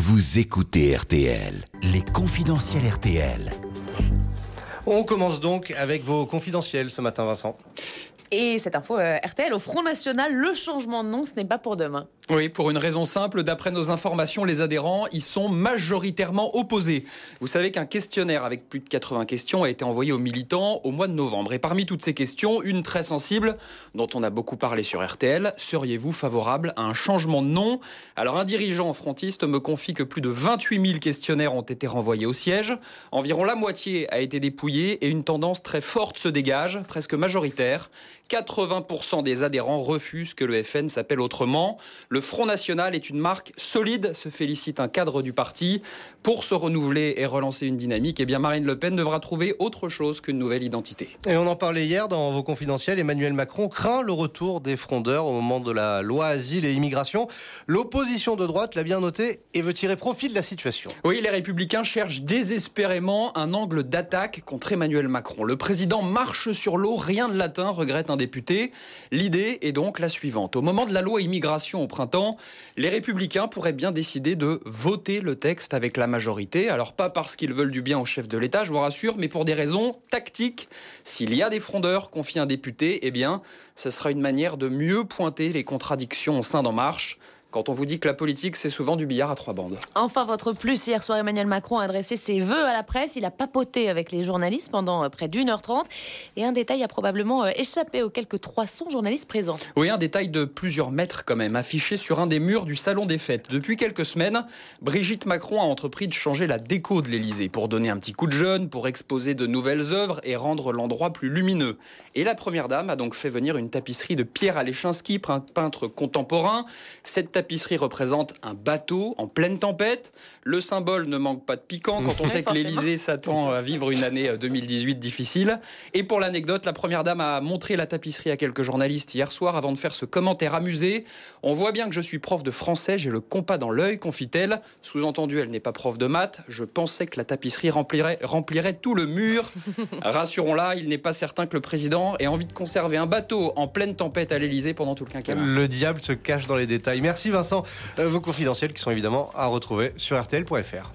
Vous écoutez RTL, les confidentiels RTL. On commence donc avec vos confidentiels ce matin, Vincent. Et cette info RTL, au Front National, le changement de nom, ce n'est pas pour demain. Oui, pour une raison simple, d'après nos informations, les adhérents y sont majoritairement opposés. Vous savez qu'un questionnaire avec plus de 80 questions a été envoyé aux militants au mois de novembre. Et parmi toutes ces questions, une très sensible, dont on a beaucoup parlé sur RTL, seriez-vous favorable à un changement de nom ? Alors un dirigeant frontiste me confie que plus de 28 000 questionnaires ont été renvoyés au siège. Environ la moitié a été dépouillée et une tendance très forte se dégage, presque majoritaire. 80% des adhérents refusent que le FN s'appelle autrement. Le Front National est une marque solide, se félicite un cadre du parti. Pour se renouveler et relancer une dynamique, eh bien Marine Le Pen devra trouver autre chose qu'une nouvelle identité. Et on en parlait hier dans vos confidentiels. Emmanuel Macron craint le retour des frondeurs au moment de la loi asile et immigration. L'opposition de droite l'a bien noté et veut tirer profit de la situation. Oui, les Républicains cherchent désespérément un angle d'attaque contre Emmanuel Macron. Le président marche sur l'eau, rien de latin, regrette un député. L'idée est donc la suivante. Au moment de la loi immigration au printemps, les Républicains pourraient bien décider de voter le texte avec la majorité. Alors pas parce qu'ils veulent du bien au chef de l'État, je vous rassure, mais pour des raisons tactiques. S'il y a des frondeurs, confie un député, eh bien, ce sera une manière de mieux pointer les contradictions au sein d'En Marche. Quand on vous dit que la politique, c'est souvent du billard à 3 bandes. Enfin, votre plus, hier soir, Emmanuel Macron a adressé ses vœux à la presse. Il a papoté avec les journalistes pendant près d'1h30. Et un détail a probablement échappé aux quelques 300 journalistes présents. Oui, un détail de plusieurs mètres quand même, affiché sur un des murs du Salon des Fêtes. Depuis quelques semaines, Brigitte Macron a entrepris de changer la déco de l'Élysée pour donner un petit coup de jeune, pour exposer de nouvelles œuvres et rendre l'endroit plus lumineux. Et la première dame a donc fait venir une tapisserie de Pierre Alechinsky, peintre contemporain. Cette tapisserie représente un bateau en pleine tempête. Le symbole ne manque pas de piquant quand on sait que l'Élysée s'attend à vivre une année 2018 difficile. Et pour l'anecdote, la première dame a montré la tapisserie à quelques journalistes hier soir avant de faire ce commentaire amusé. On voit bien que je suis prof de français, j'ai le compas dans l'œil, confie-t-elle. Sous-entendu, elle n'est pas prof de maths. Je pensais que la tapisserie remplirait tout le mur. Rassurons-la, il n'est pas certain que le président ait envie de conserver un bateau en pleine tempête à l'Élysée pendant tout le quinquennat. Le diable se cache dans les détails. Merci Vincent. Vos confidentiels qui sont évidemment à retrouver sur rtl.fr.